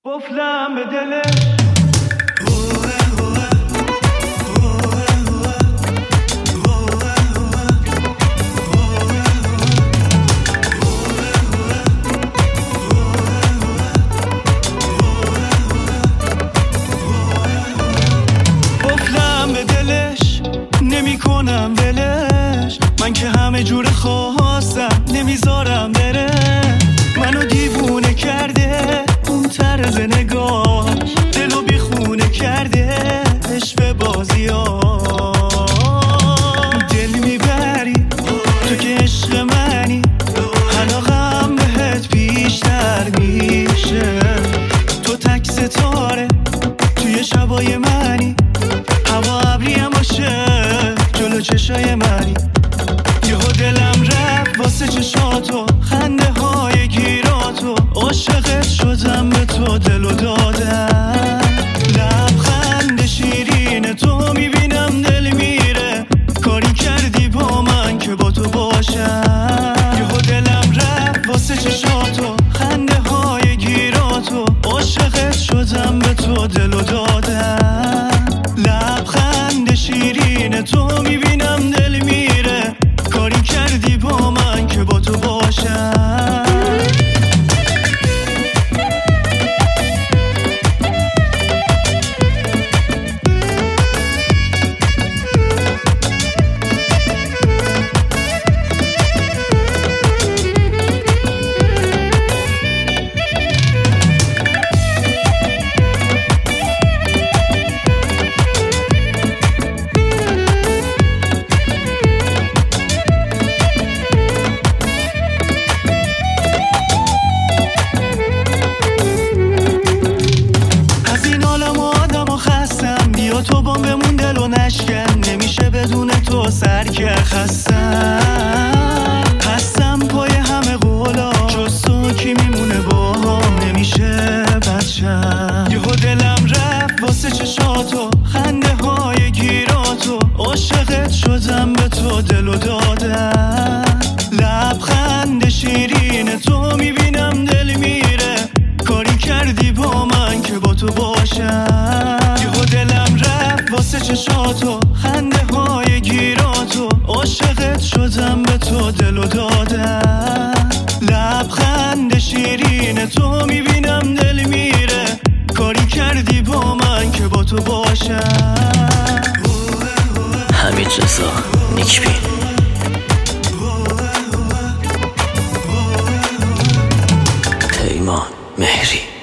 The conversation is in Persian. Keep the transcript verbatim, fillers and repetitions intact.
قفلم به دلش قفلم به دلش نمی کنم ولش، من که همه جور خواستم نمیذارم بره. منو دیوونه کرده اون طرز نگاهش، دلو بیخونه کرده عشق بازی‌ها. دل میبری تو که عشق منی، علاقم بهت بیشتر میشه. تو تک ستاره توی شبای منی، هوا ابریم باشه جلو چشای منی. یهو دلم رفت واسه چشاتو، خنده های گیراتو، عاشقت شدم به تو دلو دادم. لبخند شیرین تو میبینم دل میره، کاری کردی با من که با تو باشم. یهو دلم رفت واسه چشاتو، خنده های گیراتو، عاشقت شدم به تو دلو دادم. لبخند شیرین تو میبینم دل میره، کاری کردی با من که با تو باشم. تو با بمون دلو نشکن، نمیشه بدون تو سرکر. خستم هستم پای همه قولا، جز تو کی میمونه با هم، نمیشه بچم. یهو دلم رفت واسه چشاتو، خنده های گیراتو، عاشقت شدم به تو دلو دادم. لبخند شیرین تو میبینم دل میره، کاری کردی با من که با تو باشم. یهو دلم رفت واسه چشاتو، خنده های گیراتو، عاشقت شدم به تو دلو دادم. لبخند شیرین تو میبینم دل میره، کاری کردی با من که با تو باشم. حمید رضا نیکبین. پیمان مهری.